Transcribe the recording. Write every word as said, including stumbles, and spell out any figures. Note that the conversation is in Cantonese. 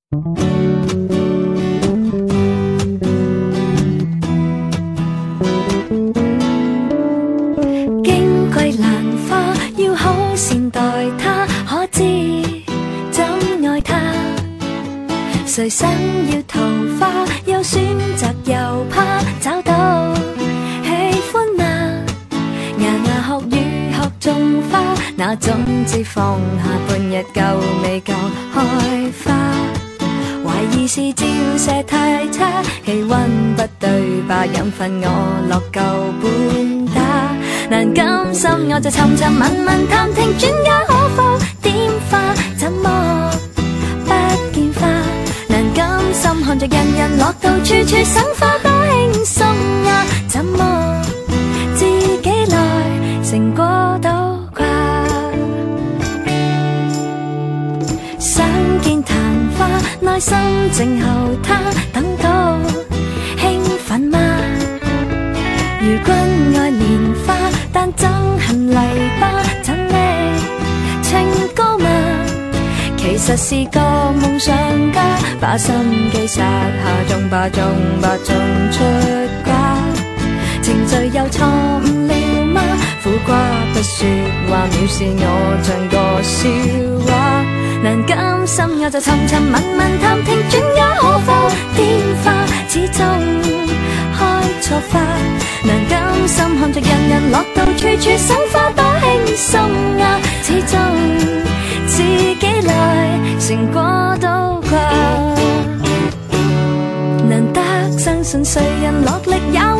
矜貴蘭花，要好善待它，可知怎愛它？誰想要桃花，又選擇又怕找到喜歡嗎？牙牙學語學種花，那種子放下半日夠未夠開花？懷疑是照射太差，氣溫不對吧？養分我落夠半打，難甘心我就尋尋問問探聽，專家可否點化？怎麼不見花？難甘心看着人人落到處處賞花多輕鬆啊，怎麼自己來成果都掛？想見曇花，內心靜候他，等到興奮嗎？如君愛蓮花，但憎恨泥巴，怎你情高嗎？其實是個夢想家，把心機撒下，種吧種吧種出瓜。程序又錯誤了嗎？苦瓜不說話，藐視我像個笑話。難甘心我就尋尋問問探聽，專家可否點化？始終開錯花。難甘心看着人人落到處處賞花多輕鬆啊，始終自己來成果都掛。難得相信誰人落力有